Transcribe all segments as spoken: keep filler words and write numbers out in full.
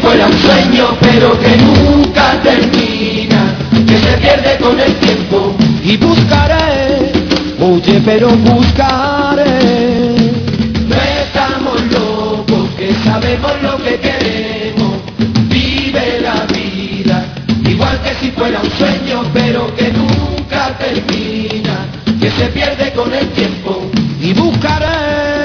fuera un sueño pero que nunca termina, que se pierde con el tiempo. Y buscaré, oye, pero buscaré. No estamos locos, que sabemos lo que queremos. Vive la vida, igual que si fuera un sueño, pero que nunca termina, que se pierde con el tiempo. Y buscaré.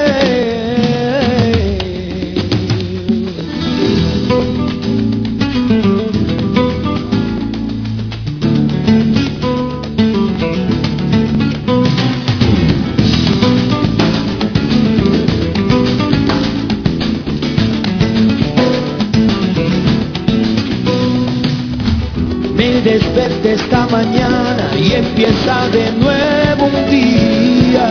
Desperté esta mañana y empieza de nuevo un día.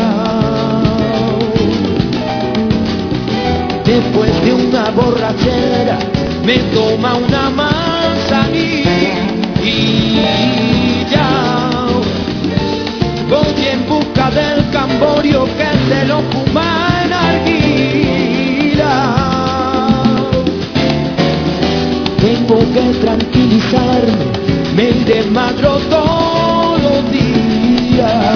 Después de una borrachera me toma una manzanilla y ya voy en busca del camborio que se lo fuma en arguila. Tengo que tranquilizarme, me desmadro todos los días.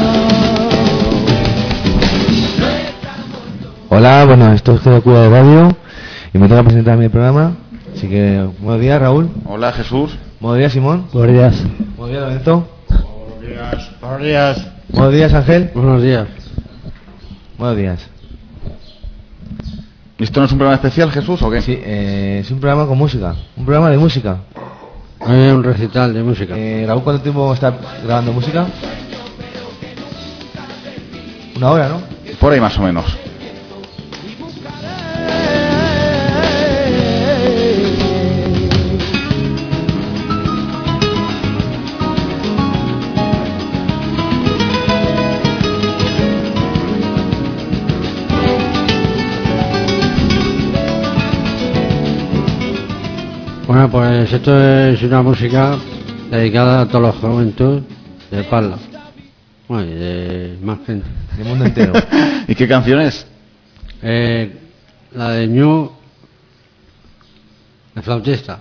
Hola, bueno, esto es G Q de Radio y me toca presentar mi programa. Así que, buenos días, Raúl. Hola, Jesús. Buenos días, Simón. Buenos días. Buenos días, Lorenzo. Buenos días. Buenos días. Buenos días, Ángel. Buenos días. Buenos días. ¿Esto no es un programa especial, Jesús, o qué? Sí, eh, es un programa con música. Un programa de música. Hay un recital de música. Eh, Raúl, ¿cuánto tiempo está grabando música? Una hora, ¿no? Por ahí más o menos. Bueno, pues esto es una música dedicada a toda la juventud de Parla. Bueno, y de más gente. Del mundo entero. ¿Y qué canción es? Eh, la de Ñu, el flautista.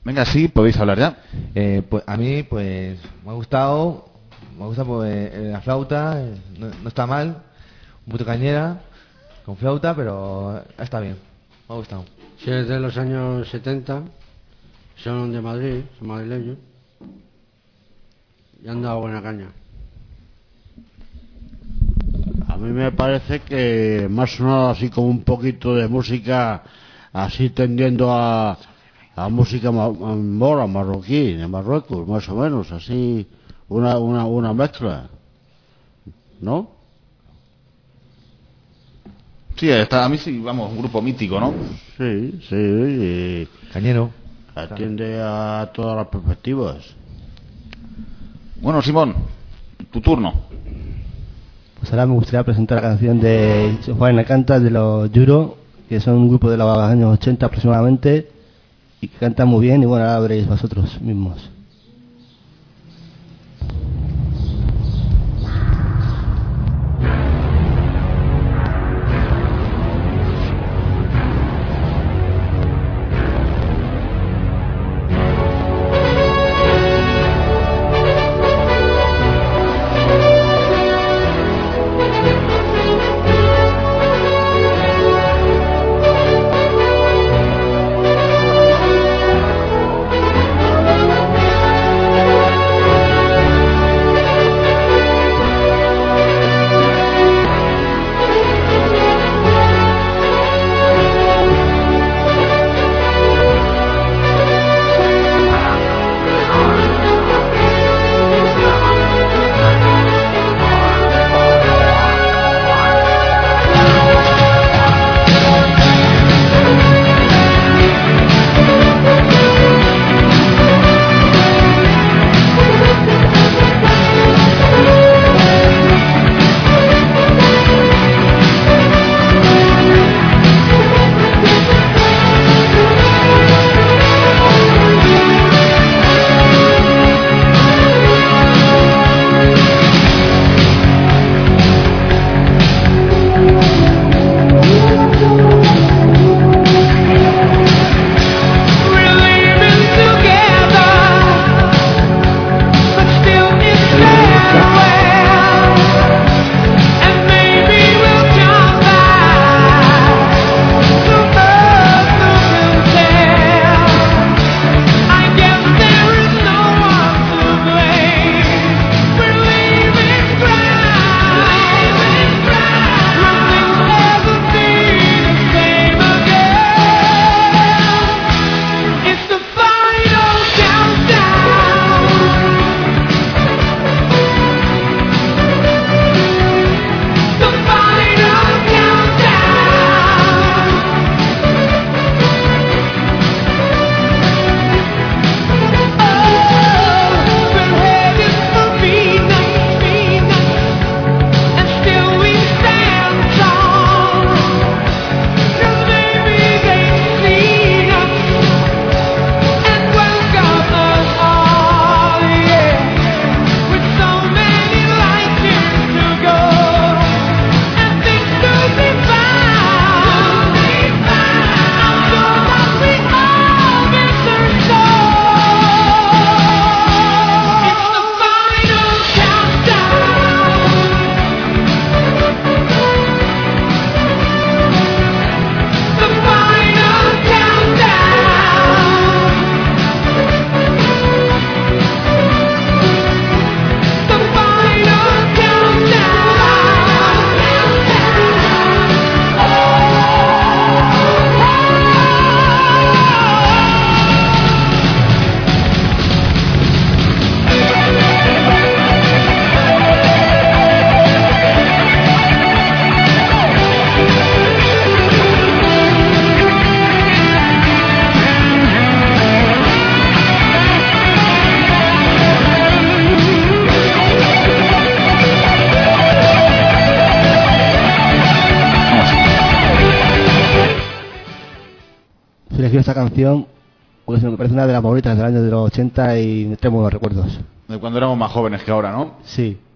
Venga, sí, podéis hablar ya. Eh, pues a mí, pues, me ha gustado, me gusta pues, eh, la flauta, eh, no, no está mal, un poquito cañera, con flauta, pero está bien, me ha gustado. Si es de los años setenta, son de Madrid, son madrileños, y han dado buena caña. A mí me parece que me ha sonado así como un poquito de música, así tendiendo a, a música ma- mora, marroquí, de Marruecos, más o menos, así, una, una, una mezcla, ¿no? Sí, está, a mí sí, vamos, un grupo mítico, ¿no? Sí, sí, y Cañero. atiende a todas las perspectivas. Bueno, Simón, tu turno. Pues ahora me gustaría presentar la canción de Juan Canta de los Yuro, que son un grupo de los años ochenta aproximadamente, y que cantan muy bien, y bueno, ahora veréis vosotros mismos. Elegí esta canción porque me parece una de las favoritas del año de los ochenta y me trae buenos recuerdos. De cuando éramos más jóvenes que ahora, ¿no? Sí.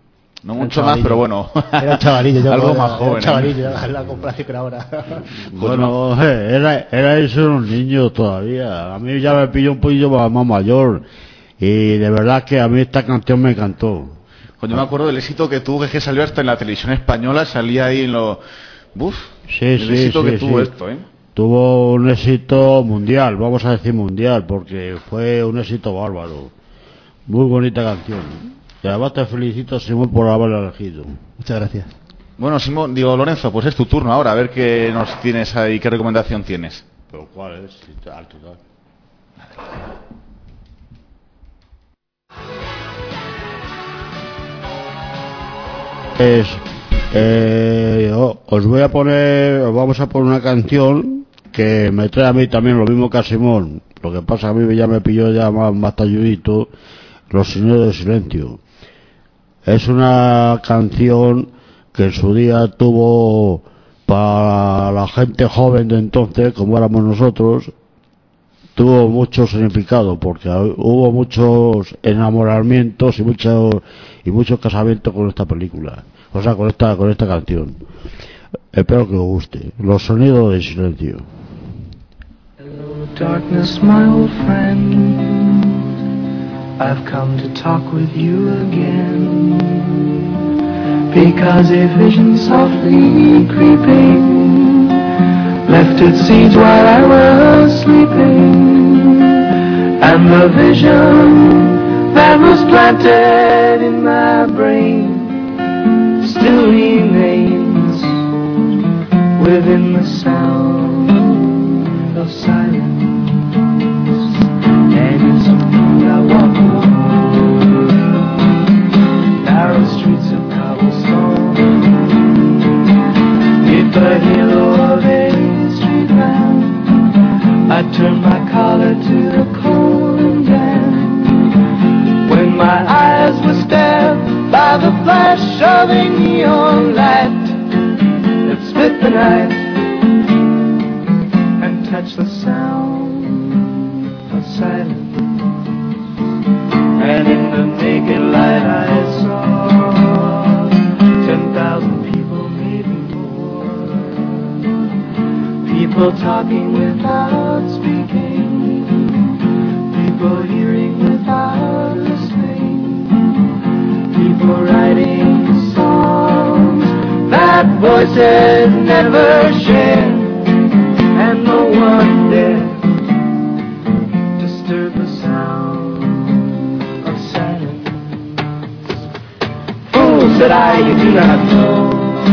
No mucho más, pero bueno. Era un chavalillo, yo algo era, más era joven. un chavalillo, ¿eh? La comparación con ahora. Bueno, eh, era, era eso un niño todavía. A mí ya me pilló un poquillo más, más mayor. Y de verdad que a mí esta canción me encantó. Pues yo me acuerdo del éxito que tuvo, que es que salió hasta en la televisión española, salía ahí en los... Uf, Sí, el sí, éxito sí, que tuvo sí. esto, ¿eh? Tuvo un éxito mundial, vamos a decir mundial, porque fue un éxito bárbaro. Muy bonita canción. Y además te felicito, Simón, por haberla elegido. Muchas gracias. Bueno, Simón, digo, Lorenzo, pues es tu turno ahora, a ver qué nos tienes ahí, qué recomendación tienes. ¿Pero cuál es? Total, total. Es, eh, yo os voy a poner, os vamos a poner una canción que me trae a mí también lo mismo que a Simón. Lo que pasa a mí ya me pilló ya más, más talludito, Los Señores del Silencio. Es una canción que en su día tuvo para la gente joven de entonces, como éramos nosotros, tuvo mucho significado, porque hubo muchos enamoramientos y muchos y muchos casamientos con esta película, o sea, con esta con esta canción. Espero que os guste. Los Sonidos del Silencio. Hello, darkness, my old friend. I've come to talk with you again, because a vision softly creeping left its seeds while I was sleeping, and the vision that was planted in my brain still remains within the sound of silence. And it's a mood I walk alone, narrow streets of cobblestone, neath the halo of a street lamp, I turn my collar to the cold and when my eyes were stared by the flash of a neon light that split the night and touched the sound of silence. And in the naked light I saw ten thousand people, maybe more, people talking without speaking, people hearing without listening, people writing songs that voices never share, and no one dare disturb the sound of silence. Fool, said I, you do not know,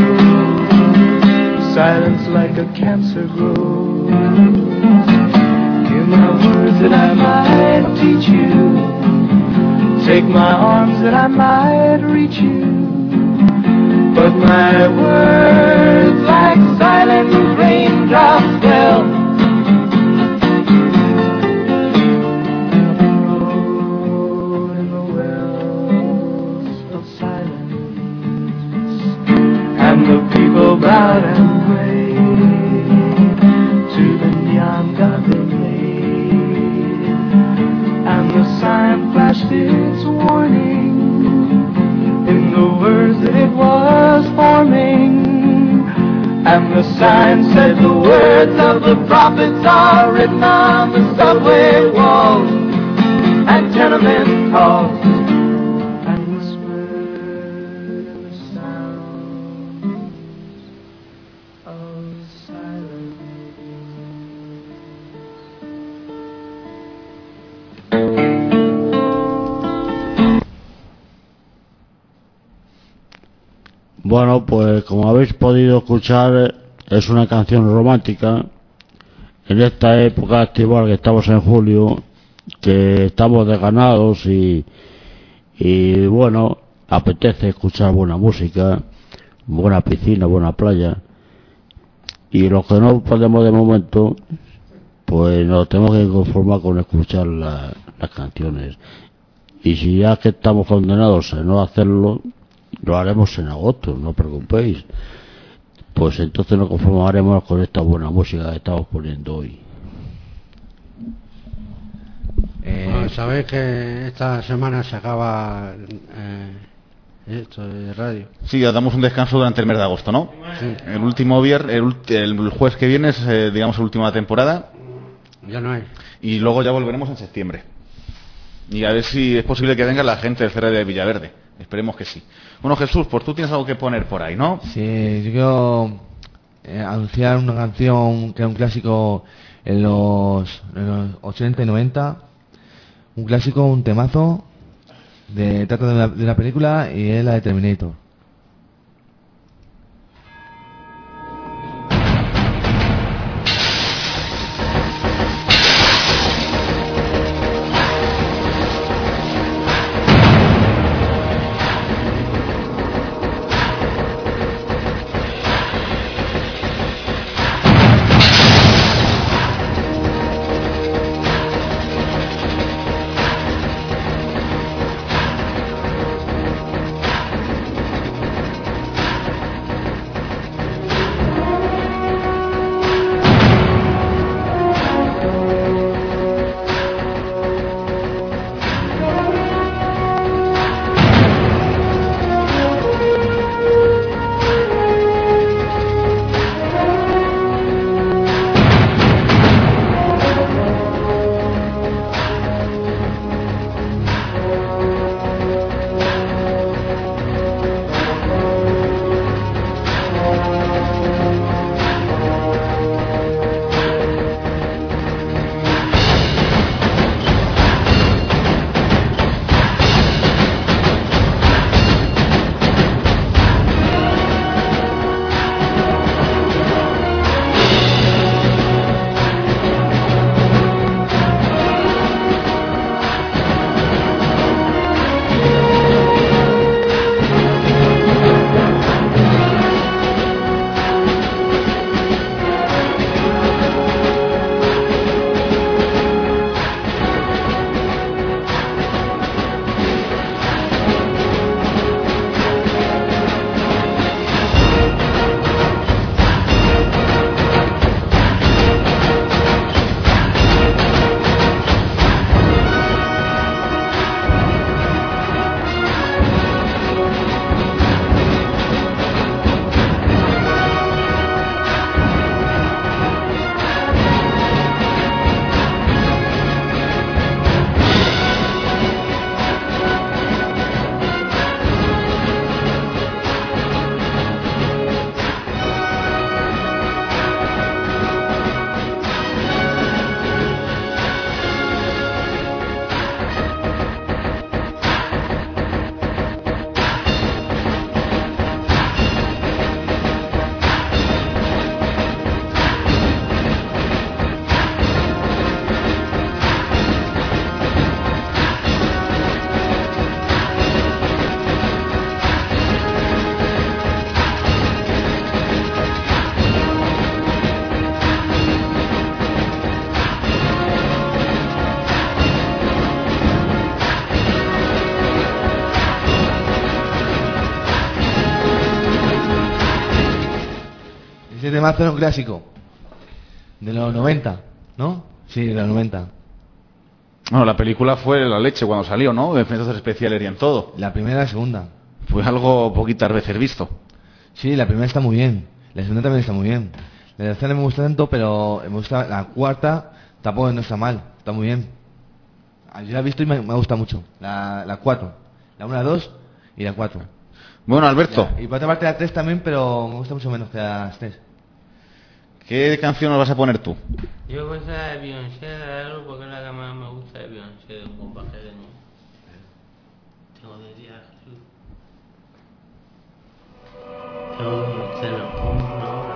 silence like a cancer grows. Hear my words that I might teach you, take my arms that I might reach you, but my words like silent raindrops fell in the wells of silence, and the people bowed and prayed to the neon god they made, and the sign flashed its warning in the words that it was forming, and the sign said the words of the prophets are written on the subway walls and tenement halls, and whispered in the sound of silence. Bueno, pues como habéis podido escuchar, es una canción romántica en esta época estival que estamos en julio, que estamos desganados y, y bueno, apetece escuchar buena música, buena piscina, buena playa, y los que no podemos de momento, pues nos tenemos que conformar con escuchar la, las canciones, y si ya que estamos condenados a no hacerlo, lo haremos en agosto, no os preocupéis. Pues entonces nos conformaremos con esta buena música que estamos poniendo hoy. Eh, bueno, sabéis que esta semana se acaba eh, Esto de radio. Sí, damos un descanso durante el mes de agosto, ¿no? Sí. El último viernes, el, ulti- el jueves que viene es, eh, digamos, la última temporada. Ya no hay. Y luego ya volveremos en septiembre. Y a ver si es posible que venga la gente del C R de Villaverde. Esperemos que sí. Bueno, Jesús, pues tú tienes algo que poner por ahí, ¿no? Sí, yo quiero eh, anunciar una canción que era un clásico en los, en los ochenta y noventa. Un clásico, un temazo. De, trata de una, de una película y es la de Terminator. Ese tema era un clásico de los noventa, ¿no? Sí, de los noventa. Bueno, la película fue la leche cuando salió, ¿no? De efectos especiales y en todo. La primera y la segunda. Fue algo poquitas veces visto. Sí, la primera está muy bien. La segunda también está muy bien. La tercera no me gusta tanto, pero me gusta la cuarta, tampoco no está mal, está muy bien. Yo la he visto y me, me gusta mucho. La, la cuatro. La una, la dos y la cuatro. Bueno, Alberto. Ya, y por otra parte la tres también, pero me gusta mucho menos que las tres. ¿Qué canción nos vas a poner tú? Yo voy a usar de Beyoncé, de algo, porque es la que más me gusta de Beyoncé, de un compa pequeño. Tengo que decir a Jesús. Tengo que hacerlo como una hora.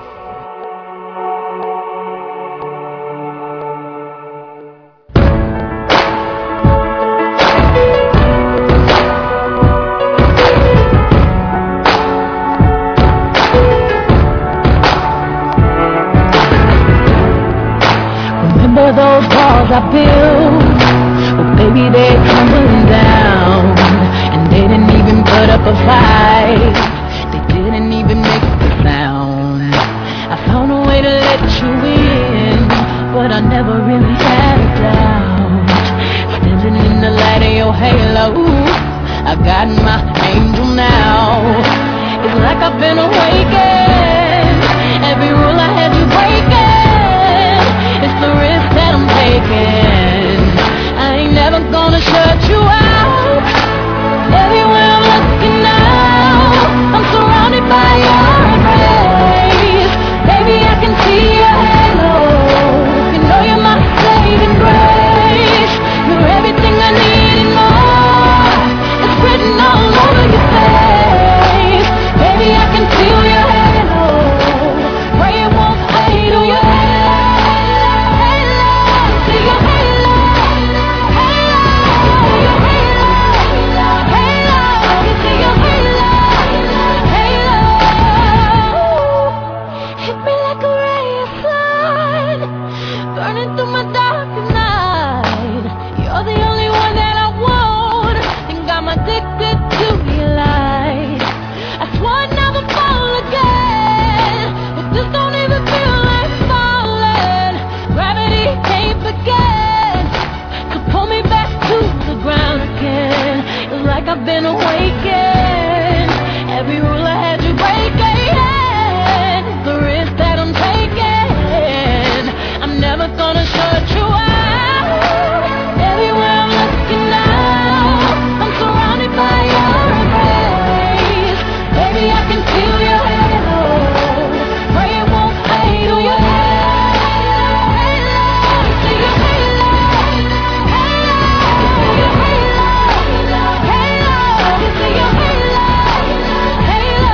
Remember those walls I built? Well, baby, they're crumbling down. And they didn't even put up a fight. They didn't even make a sound. I found a way to let you in, but I never really had a doubt. Standing in the light of your halo, I got my angel now. It's like I've been awakened. Every rule I had you breaking. It's the risk that I'm taking. I ain't never gonna shut you out. Everywhere I'm looking now, I'm surrounded by your embrace. Baby, I can see your halo. You know you're my saving grace. You're everything I need and more. It's written all over your face. Baby, I can feel your halo. Pray it won't fade. Oh, your halo, see your halo, halo, your halo, halo, see your halo, halo. Hit me like a ray of sun, burning through my darkest night. You're the only one that I want. Think I'm addicted to your light. I swore I'd never fall again, but this don't even feel like falling. Gravity can't begin to pull me back to the ground again. It's like I've been awakened. Every rule I had you breaking. The risk that I'm taking. I'm never gonna shut you out. Everywhere I'm looking now, I'm surrounded by your embrace. Baby, I can feel your halo. Pray it won't fade. Oh, your halo, see your halo, halo, your halo, halo, see your halo, halo.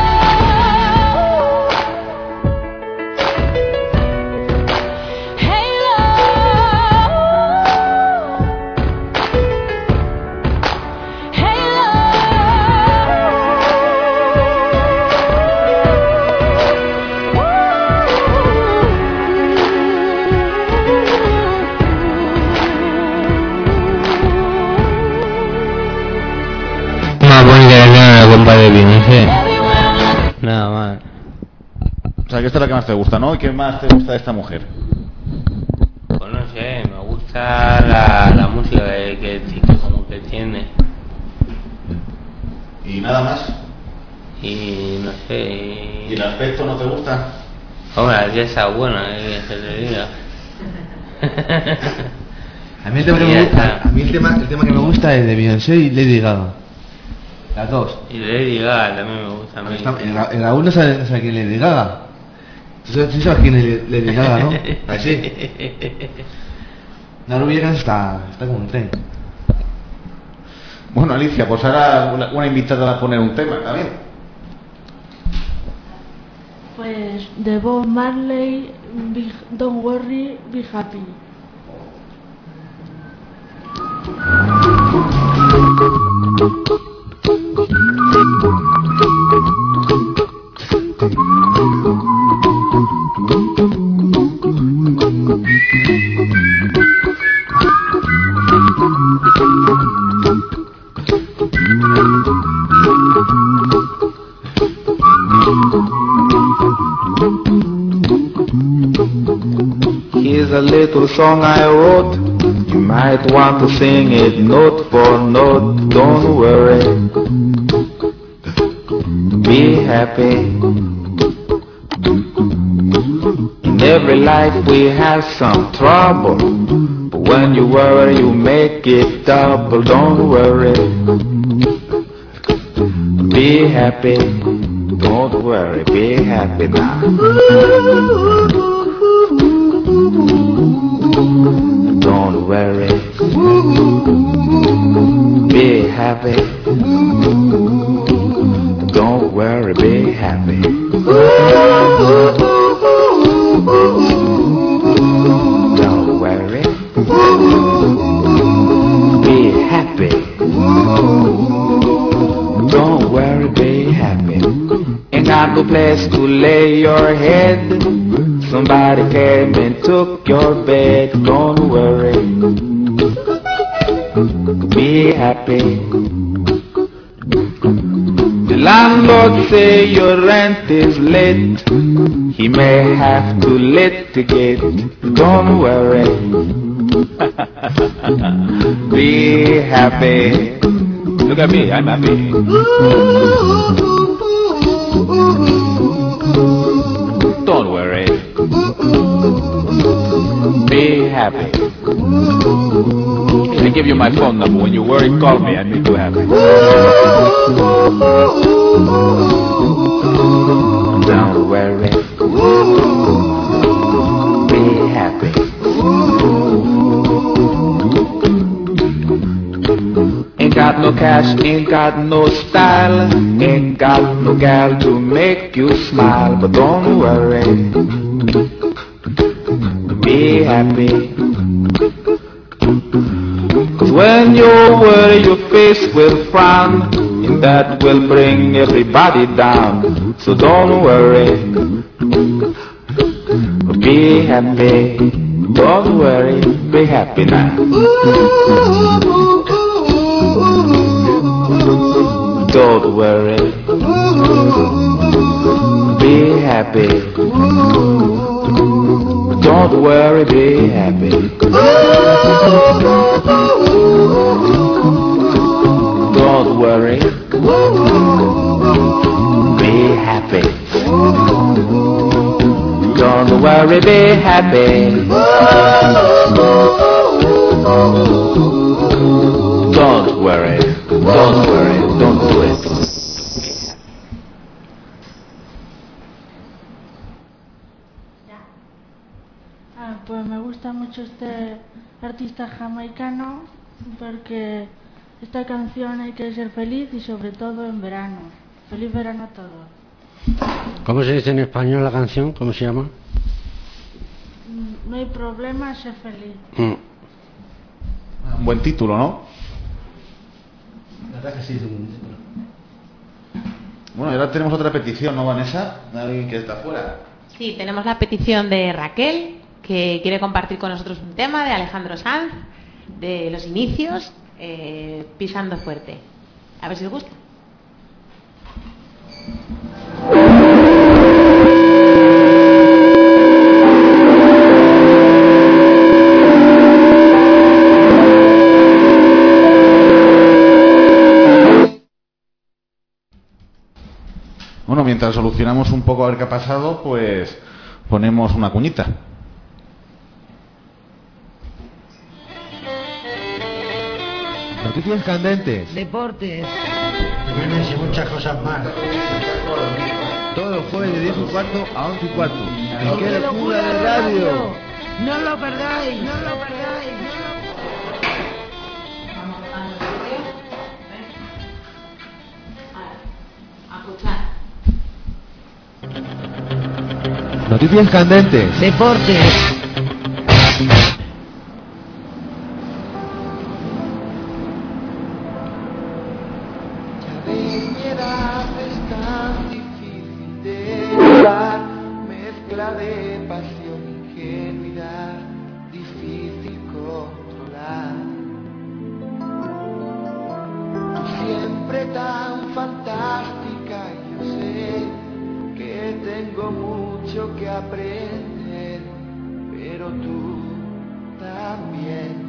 Más bonita que la compa de Beyoncé. Nada más. O sea, que esta es la que más te gusta, ¿no? ¿Y qué más te gusta de esta mujer? Pues no sé, me gusta la, la música que, que, que como que tiene. ¿Y nada más? Y no sé. ¿Y Y... el aspecto no te gusta? Hombre, la tía está buena, eh, que se te diga. A mí el tema que Y me ya gusta, está. a mí el tema, el tema que me gusta es de Beyoncé y Lady Gaga. Las dos. Y Lady Gaga también me gusta a mí. Está- el, Ra- el Raúl no sabe, no sabe quién es Lady Gaga. Tú sabes, tú sabes quién es Lady Gaga, ¿no? Así. La rubia está, está como un tren. Bueno, Alicia, pues ahora una, una invitada a poner un tema también. Pues de Bob Marley, Be- Don't Worry, Be Happy. Here's a little song I wrote. You might want to sing it note for note. Don't worry. Be happy. In every life we have some trouble. But when you worry, you make it double. Don't worry. Be happy. Don't worry. Be happy now. Don't worry. Be happy. Don't worry, be happy. Don't worry. Be happy. Don't worry, be happy. Ain't got no place to lay your head. Somebody came and took your bed. Don't worry. Be happy. The landlord say your rent is late. He may have to litigate. Don't worry. Be happy. Look at me, I'm happy. Don't worry. Be happy. I give you my phone number. When you worry, call me. I make you happy. Don't worry. Be happy. Ain't got no cash, ain't got no style, ain't got no gal to make you smile, but don't worry, be happy. Cause when you worry, your face will frown, and that will bring everybody down. So don't worry, be happy. Don't worry, be happy now. Don't worry, be happy. Don't worry, be happy. Don't worry, be happy. Don't worry, be happy. Don't worry, don't worry, don't do it. Ah, pues me gusta mucho este artista jamaicano porque esta canción hay que ser feliz y sobre todo en verano. Feliz verano a todos. ¿Cómo se dice en español la canción? ¿Cómo se llama? No hay problema, sé feliz. Mm. Un buen título, ¿no? La verdad que sí, es un título. Bueno, y ahora tenemos otra petición, ¿no, Vanessa? De alguien que está fuera. Sí, tenemos la petición de Raquel, que quiere compartir con nosotros un tema de Alejandro Sanz, de los inicios, eh, Pisando Fuerte. A ver si os gusta. Bueno, mientras solucionamos un poco a ver qué ha pasado, pues ponemos una cuñita. Noticias candentes. Deportes. Tienes y muchas cosas más. Todos los jueves de diez y cuarto a once y cuarto. ¡En qué locura de radio! No lo perdáis, no lo perdáis. A escuchar. Noticias candentes. Deportes. Mezcla de pasión, ingenuidad, difícil controlar. Tú siempre tan fantástica, yo sé que tengo mucho que aprender, pero tú también.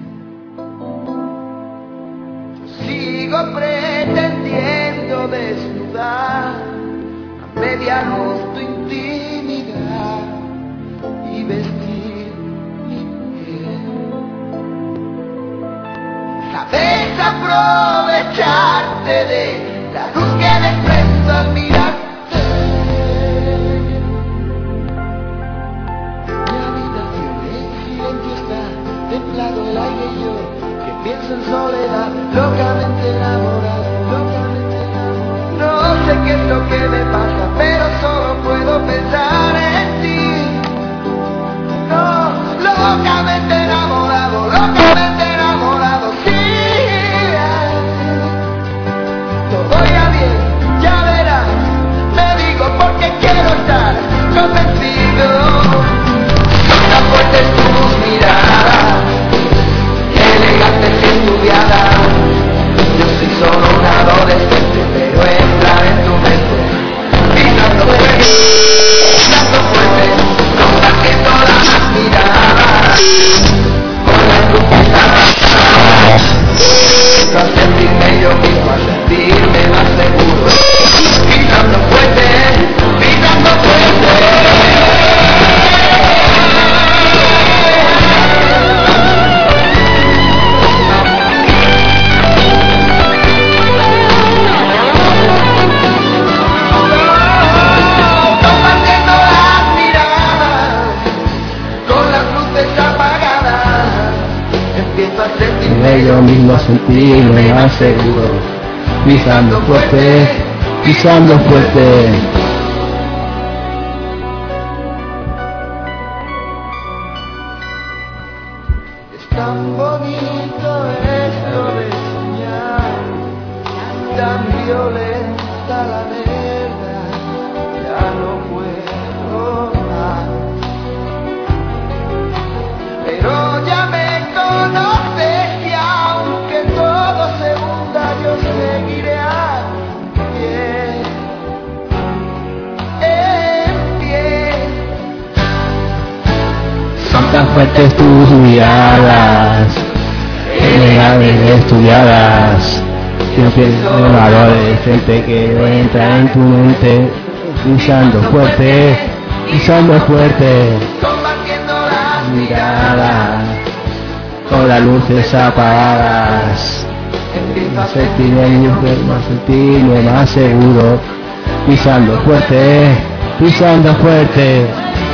Yo sigo pretendiendo desnudar a media luz tu intimidad y vestir mi piel. Sabes aprovecharte de la luz que desprendo al mirarte. Mi habitación en silencio está, templado el aire y yo que pienso en soledad, locamente enamorado, locamente enamorado. No sé qué es lo que me pasa, pero solo puedo pensar en ti. No, locamente enamorado, locamente enamorado, sí. Todo irá bien, ya verás. Me digo porque quiero estar convencido. Tan fuerte es tu mirada, elegante y estudiada. Yo soy solo un adolescente, pero entrar en tu mente, pisando fuerte, pisando fuerte, contagiando las miradas. de yo mismo sentirme más seguro, pisando fuerte, pisando fuerte. Es tan bonito esto de soñar, tan violenta la verdad, ya no puedo más. Pero ya me conoces y aunque todo se hunda yo seguiré a pie, en pie. Son tan fuertes tus miradas, elegantes estudiadas, siempre un adolescente que entra en tu mente, pisando fuerte, pisando fuerte. Mirada, con las luces apagadas, más sentirme mujer, más sentirme más seguro, pisando fuerte, pisando fuerte.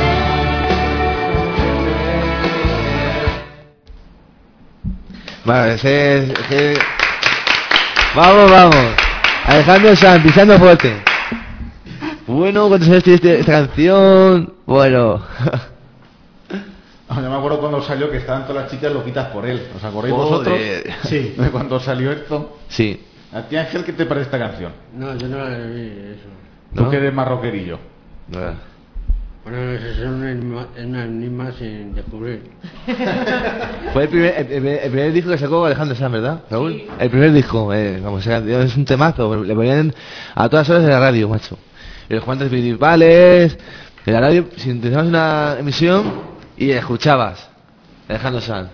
Vale, ese, ese... Vamos, vamos. Alejandro Sanz, pisando fuerte. Bueno, ¿cuántos años tiene este- esta canción? Bueno. Ah, yo me acuerdo cuando salió que estaban todas las chicas loquitas por él. ¿Os acordáis Joder. vosotros? Sí. De cuando salió esto. Sí. ¿A ti, Ángel, qué te parece esta canción? No, yo no la vi eso. Tú ¿No? que eres marroquerillo. Bueno, eso es un enigma, es un enigma sin descubrir. Fue el primer, el, el- el primer disco que sacó Alejandro Sanz, ¿verdad, Raúl? Sí. El primer disco, eh, vamos, esa canción es un temazo, le ponían a todas horas de la radio, macho. Y los cuantos principales, en la radio, si empezabas una emisión y escuchabas Alejandro Sanz.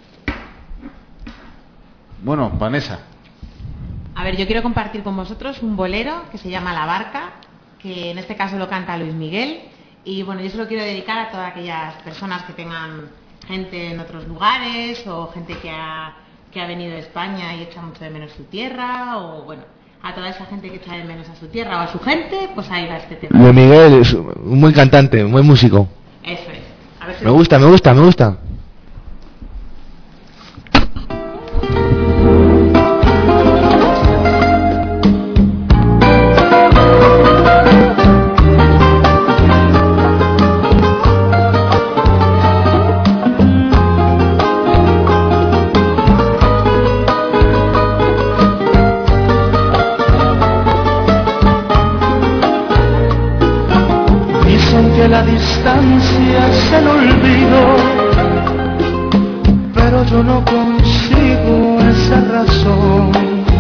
Bueno, Vanessa. A ver, yo quiero compartir con vosotros un bolero que se llama La Barca, que en este caso lo canta Luis Miguel. Y bueno, yo se lo quiero dedicar a todas aquellas personas que tengan gente en otros lugares o gente que ha, que ha venido de España y echa mucho de menos su tierra, o bueno, a toda esa gente que echa de menos a su tierra o a su gente, pues ahí va este tema. Luis Miguel es un buen cantante, un buen músico. Eso es. A ver si Me gusta, me gusta, me gusta. Dicen que la distancia es el olvido, pero yo no consigo esa razón,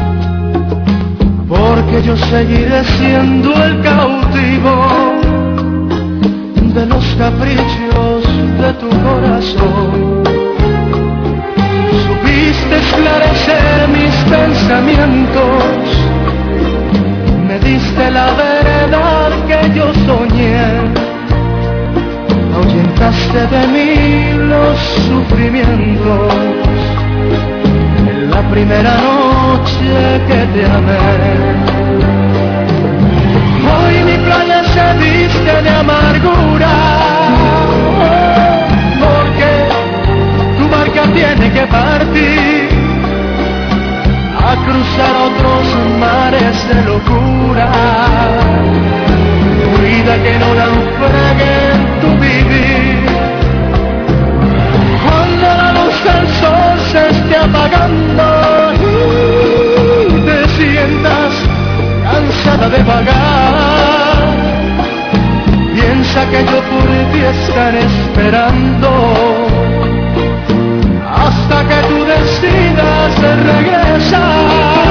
porque yo seguiré siendo el cautivo de los caprichos de tu corazón. Supiste esclarecer mis pensamientos, me diste la verdad que yo soñé, ahuyentaste de mí los sufrimientos en la primera noche que te amé. Hoy mi playa se viste de amargura, porque tu barca tiene que partir a cruzar otros mares de locura. Cuida que no naufrague en tu vivir. Cuando la luz del sol se esté apagando y te sientas cansada de vagar, piensa que yo por ti estaré esperando hasta que tú decidas de regresar.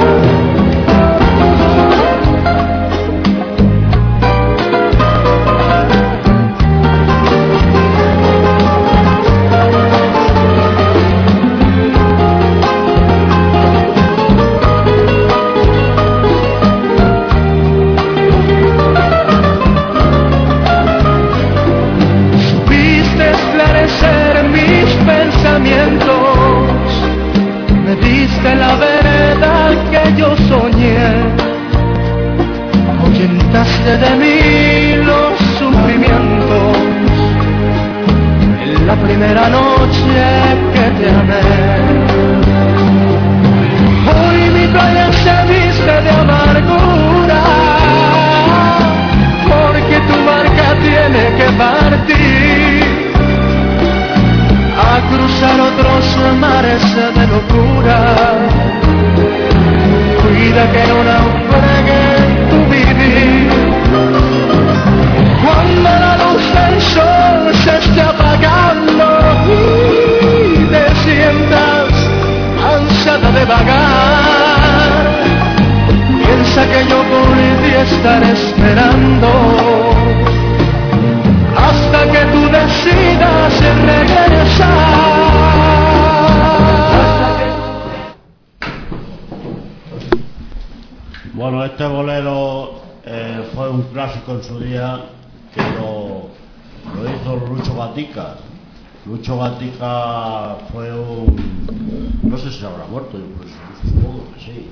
Supiste esclarecer mis pensamientos, me diste la verdad que yo soñé, ahuyentaste de mí los sufrimientos en la primera noche que te amé. estaré esperando hasta que tú decidas regresar. Bueno, este bolero eh, fue un clásico en su día que lo, lo hizo Lucho Gatica. Lucho Gatica fue un... no sé si habrá muerto, pues, supongo que sí.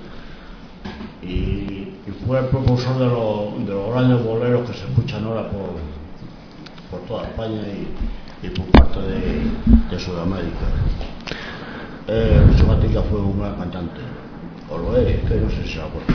Y, y fue el propulsor de, lo, de los grandes boleros que se escuchan ahora por, por toda España y, y por parte de, de Sudamérica. Eh, Lucho Gatica fue un gran cantante. O lo es, que no sé si se acuerda,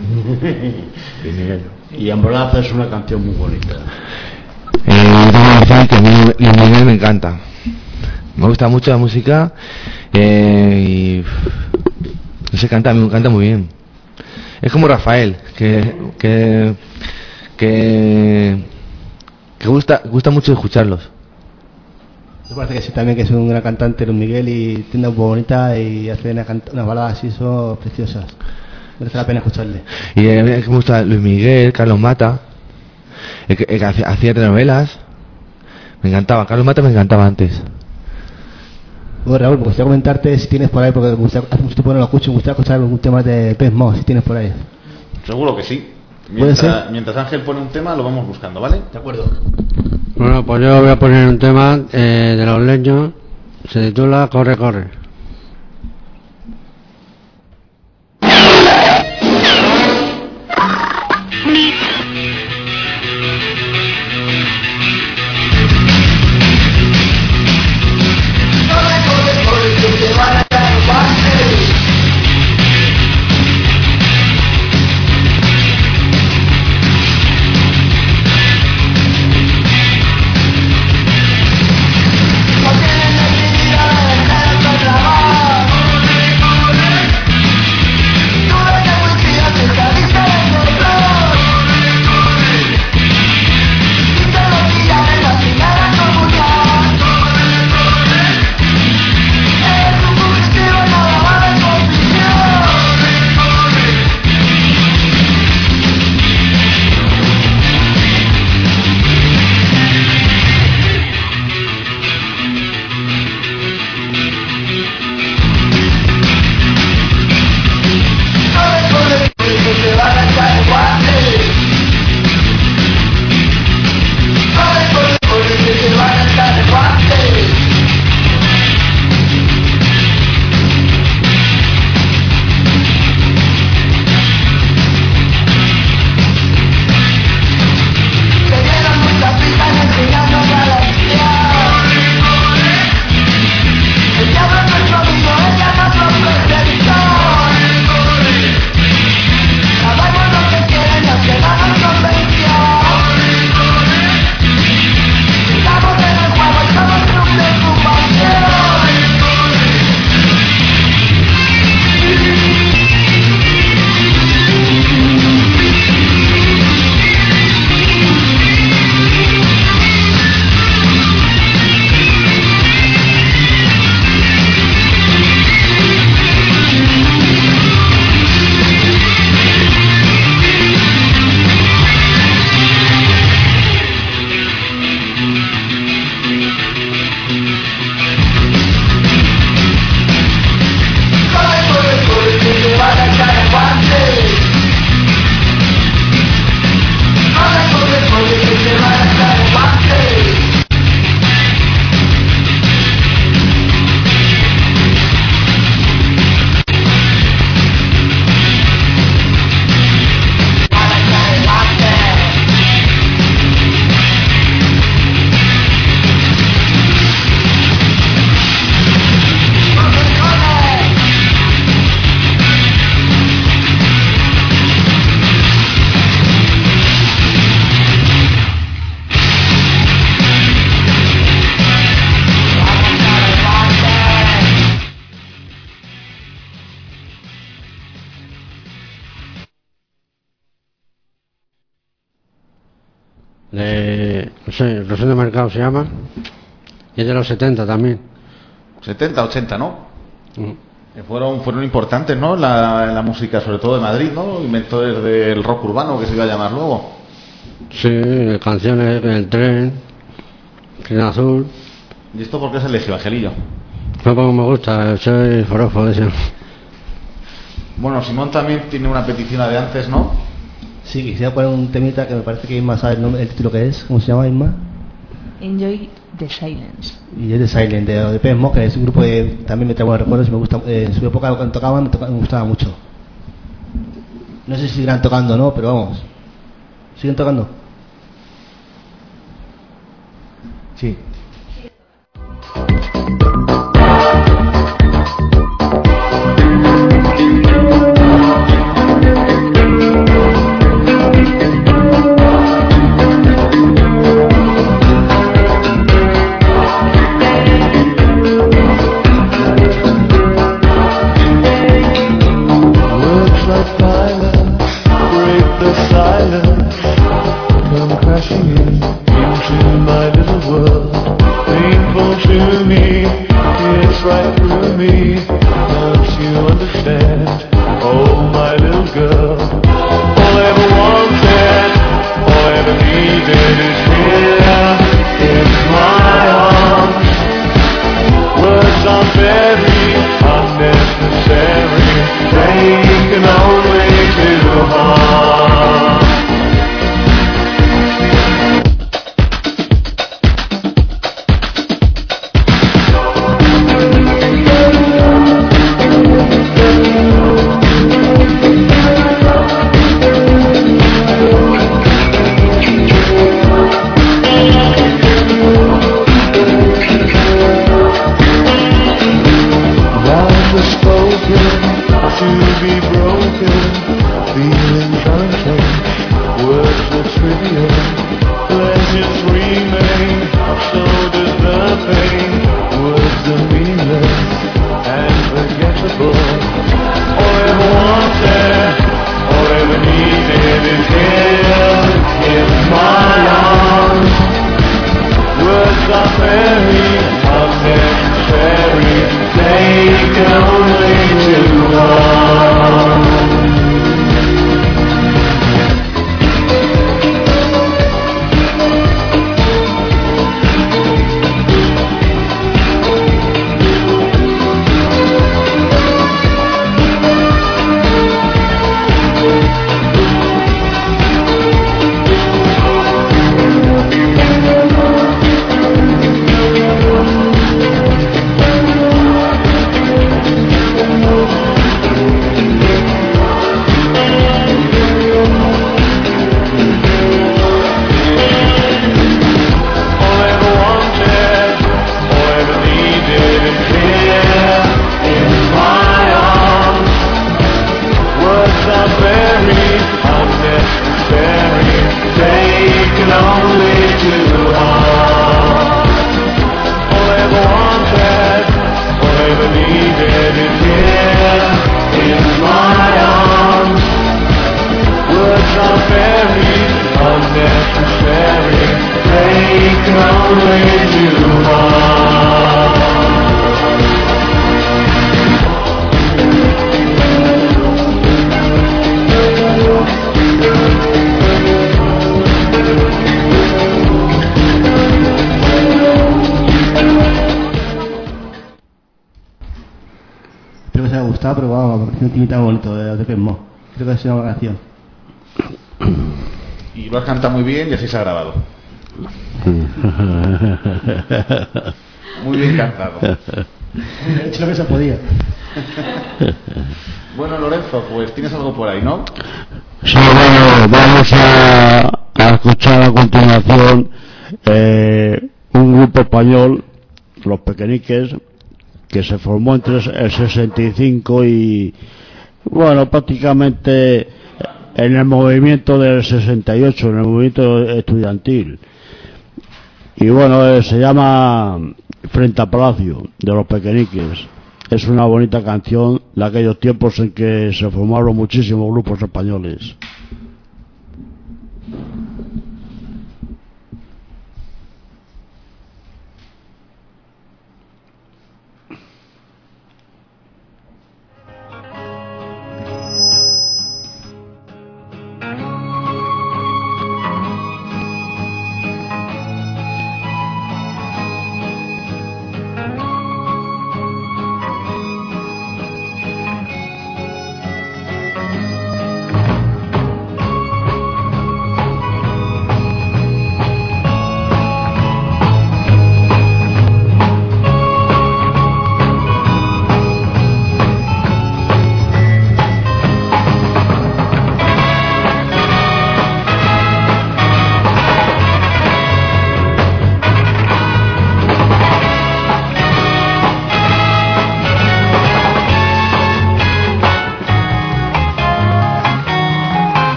¿no? Y en verdad es una canción muy bonita. Eh, tengo que decir que a mí Luis Miguel me encanta. Me gusta mucho la música eh, y no sé, canta, me canta muy bien. Es como Rafael, que que que, que gusta gusta mucho escucharlos. Me parece que sí, también que es un gran cantante Luis Miguel y tiene una voz bonita y hace unas una baladas así, son preciosas. Merece la pena escucharle. Y a mí me gusta Luis Miguel, Carlos Mata, el que, el que hacía, hacía telenovelas. Me encantaba, Carlos Mata me encantaba antes. Bueno, Raúl, me gustaría comentarte si tienes por ahí, porque me gustaría, hace mucho tiempo no lo escucho, me gustaría escuchar algún tema de Pez Mos, si tienes por ahí. Seguro que sí. ¿Puede ser? Mientras, mientras Ángel pone un tema, lo vamos buscando, ¿vale? De acuerdo. Bueno, pues yo voy a poner un tema eh, de Los Leños, se titula Corre, corre. de no sé, Rosendo Mercado se llama, y es de los setenta también. setenta, ochenta, ¿no? Mm. Que fueron, fueron importantes, ¿no? La, en la música, sobre todo de Madrid, ¿no? Inventores del rock urbano, que se iba a llamar luego. Sí, canciones del tren, Tren Azul. ¿Y esto por qué se eligió, Angelillo? No, porque me gusta, soy forofo de eso. Bueno, Simón también tiene una petición de antes, ¿no? Sí, quisiera poner un temita que me parece que Isma sabe el, nombre, el título que es. ¿Cómo se llama, Isma? Enjoy the Silence. Y es de Silent, de, de P. Smoke, que es un grupo que también me trae buenos recuerdos y me gusta. Eh, en su época cuando tocaban me, toca, me gustaba mucho. No sé si seguirán tocando o no, pero vamos. ¿Siguen tocando? Sí. Pero vamos, me parece un timita bonito de P. Smoke. Creo que es una buena canción. Y lo has cantado muy bien y así se ha grabado. Muy bien cantado. He hecho lo que se podía. Bueno, Lorenzo, pues tienes algo por ahí, ¿no? Sí, bueno, vamos a, a escuchar a continuación eh, un grupo español, Los Pequeñiques, que se formó entre el sesenta y cinco y, bueno, prácticamente en el movimiento del sesenta y ocho, en el movimiento estudiantil. Y bueno, eh, se llama Frente a Palacio, de Los Pequeñiques. Es una bonita canción de aquellos tiempos en que se formaron muchísimos grupos españoles.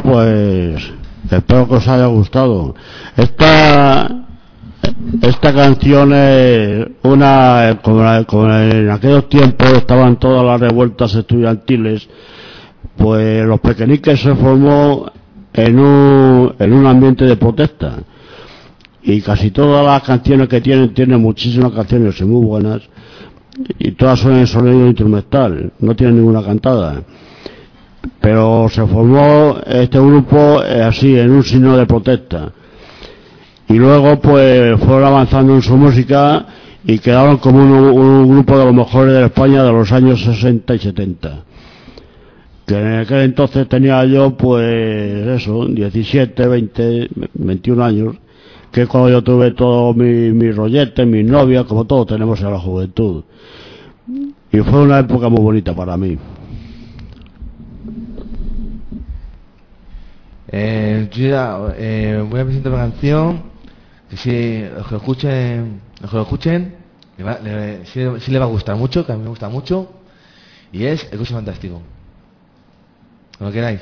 Bueno, pues espero que os haya gustado. Esta esta canción es una, como, como en aquellos tiempos estaban todas las revueltas estudiantiles, pues Los Pequeñiques se formó en un, en un ambiente de protesta. Y casi todas las canciones que tienen, tienen muchísimas canciones y muy buenas, y todas son en sonido instrumental, no tienen ninguna cantada. Pero se formó este grupo eh, así, en un signo de protesta. Y luego pues fueron avanzando en su música y quedaron como un, un grupo de los mejores de España de los años sesenta y setenta. Que en aquel entonces tenía yo pues eso, diecisiete, veinte, veintiún años, que es cuando yo tuve todos mis mi rolletes, mis novias, como todos tenemos en la juventud. Y fue una época muy bonita para mí. Eh, yo ya, eh, voy a presentar una canción que si los que lo escuchen, los que lo escuchen le va, le, sí, sí le va a gustar mucho, que a mí me gusta mucho, y es El Coche Fantástico. Como queráis.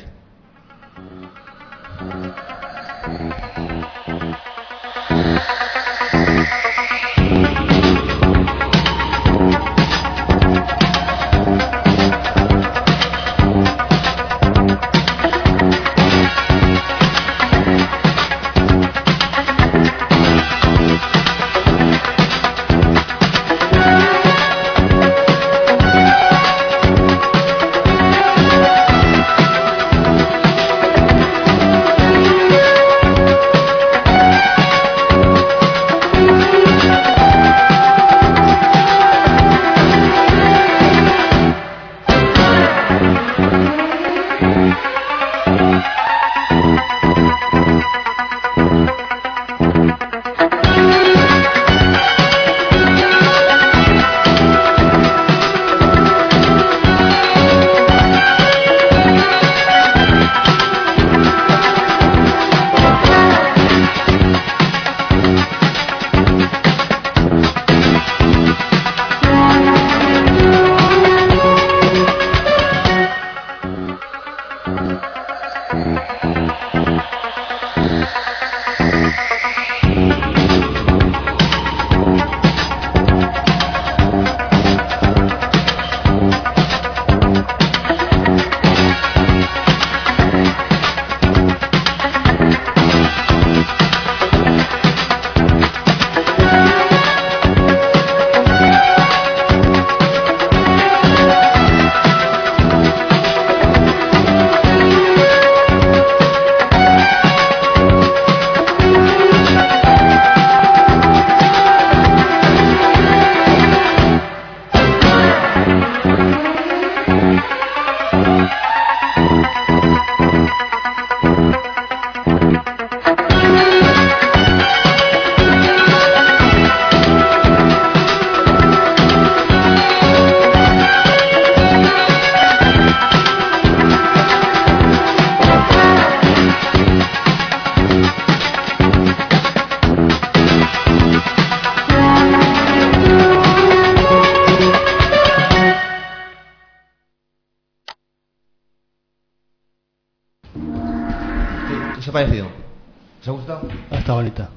¿Qué os ha parecido? ¿Os ha gustado? Está bonita.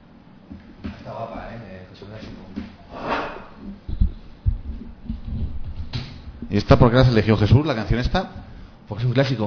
Está guapa, ¿eh? Es un clásico. ¿Y esta por qué la has elegido, Jesús, la canción esta? Porque es un clásico.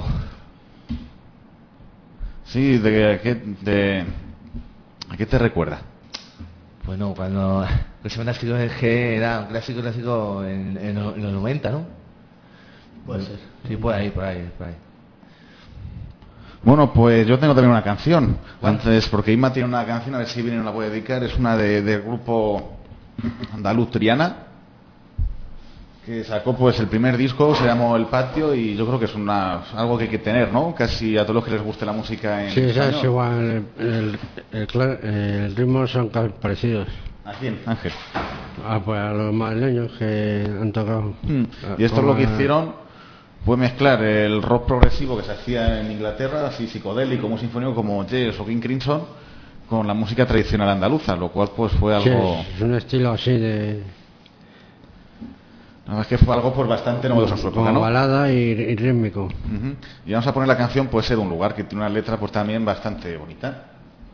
Sí, ¿de qué, de, ¿a qué te recuerda? Bueno, cuando el Fantástico es que era un clásico clásico en, en, en los noventa, ¿no? Puede ser. Sí, por ahí, por ahí, por ahí. Bueno, pues yo tengo también una canción. Antes, porque Inma tiene una canción, a ver si viene y nos la voy a dedicar. Es una de, del grupo andaluz Triana, que sacó pues el primer disco, se llamó El Patio, y yo creo que es una algo que hay que tener, ¿no? Casi a todos los que les guste la música en sí, español. es igual, el, el, el, el ritmo son parecidos. ¿A quién, Ángel? Ah, pues a los madrileños que han tocado. Hmm. Y esto es lo que hicieron, fue mezclar el rock progresivo que se hacía en Inglaterra, así psicodélico, muy sinfónico, como Jazz o King Crimson, con la música tradicional andaluza, lo cual pues fue algo... Sí, es un estilo así de... Nada más que fue algo pues bastante novedoso en su época, Como ¿no? balada y, y rítmico. Uh-huh. Y vamos a poner la canción Puede ser un lugar, que tiene una letra pues también bastante bonita.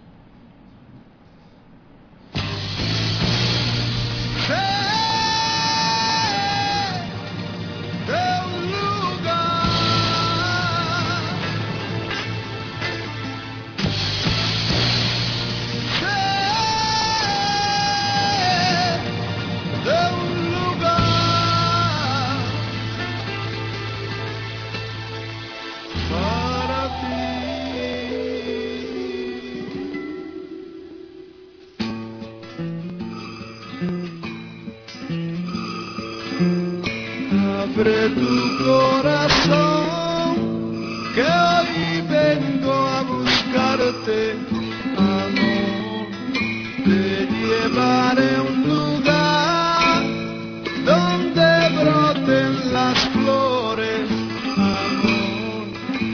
Abre tu corazón, que hoy vengo a buscarte, amor. Te llevaré a un lugar donde broten las flores, amor.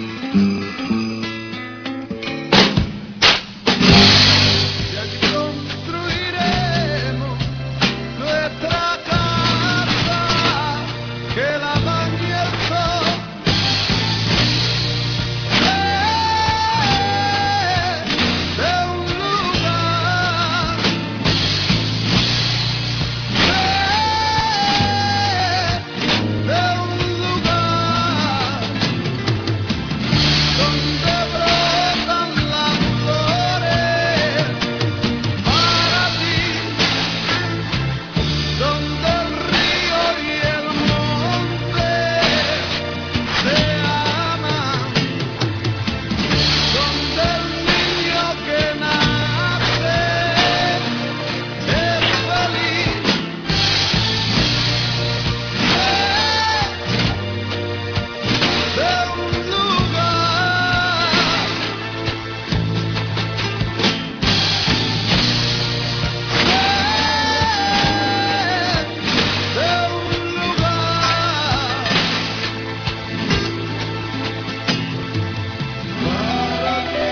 Y allí construiremos nuestra casa, que la bañe el sol. De un lugar, de un lugar donde brotan las flores para ti, donde el río y el monte se aman, donde el niño que nace es feliz. De un lugar, de un lugar para ti.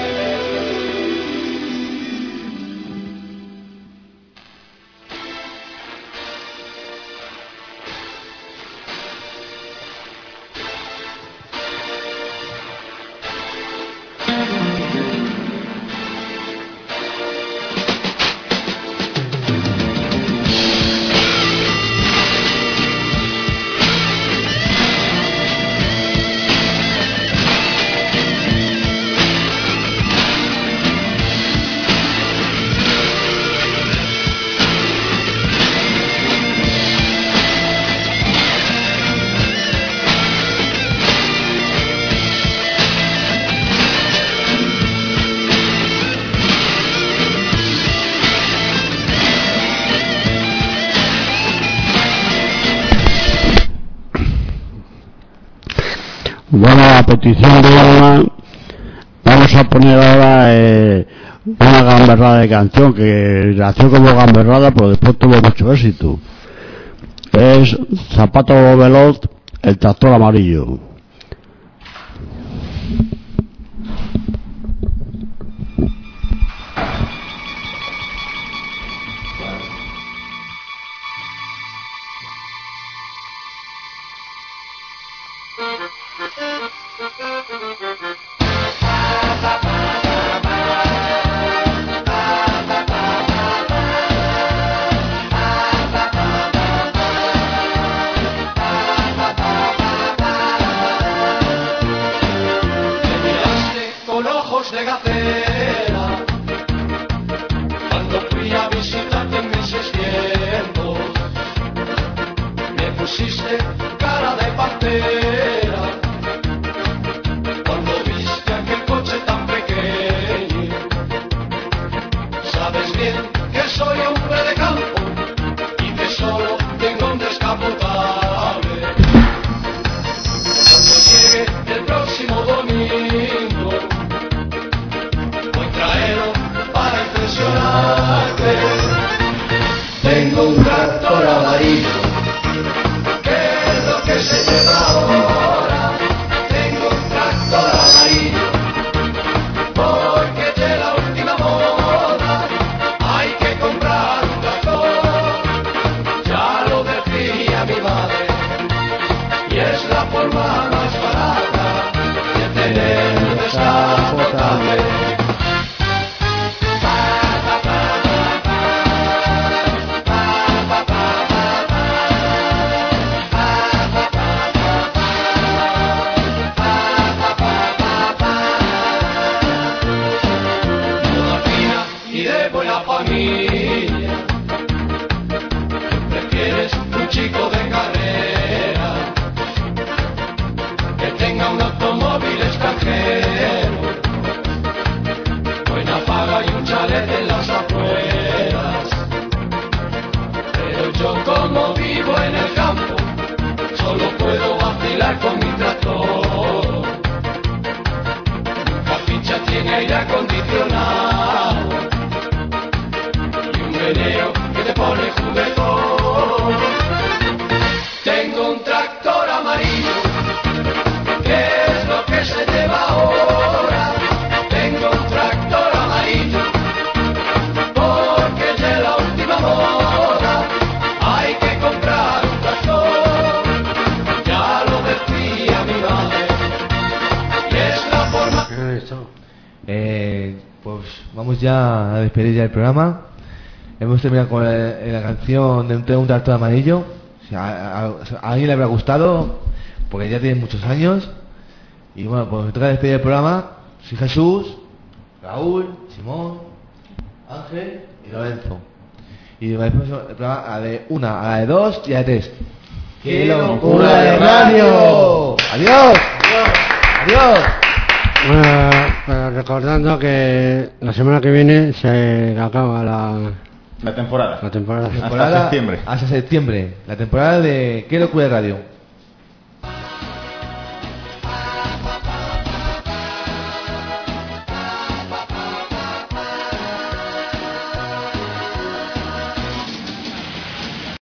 Bueno, a petición de Alma, vamos a poner ahora eh, una gamberrada de canción que nació como gamberrada, pero después tuvo mucho éxito. Es Zapato Veloz, el tractor amarillo. Me miraste con ojos de gacela cuando fui a visitarte en meses tiempos. Me pusiste cara de pantera cuando viste aquel coche tan pequeño. Sabes bien que soy hombre de campo y que solo tengo un descapotable. Cuando llegue el próximo domingo madre. Toda fina y de buena familia, prefieres un chico de carrera que tenga un automóvil extranjero, buena paga y un chalet en las afueras. Pero yo, como vivo en el campo, solo puedo vacilar con mi tractor. Nunca pincha, tiene aire acondicionado y un veneno que te pone juguetón. Tengo un tractor amarillo, ¿qué es lo que se lleva ahora? Tengo un tractor amarillo, porque ya es la última moda. Hay que comprar un tractor, ya lo decía mi madre, y es la forma. Eh, pues vamos ya a despedir ya el programa. Hemos terminado con la, la canción de un, de un tractor amarillo. O sea, a, a, a alguien le habrá gustado, porque ya tiene muchos años. Y bueno, pues me toca despedir el programa. Soy Jesús, Raúl, Simón, Ángel y Lorenzo. Y me despedimos el programa a la de una, a la de dos y a la de tres. ¡Qué locura de radio! ¡Adiós! ¡Adiós! Bueno, pues recordando que la semana que viene se acaba la, La temporada. la temporada. Temporada Hasta septiembre. Hasta septiembre. La temporada de Qué locura de radio.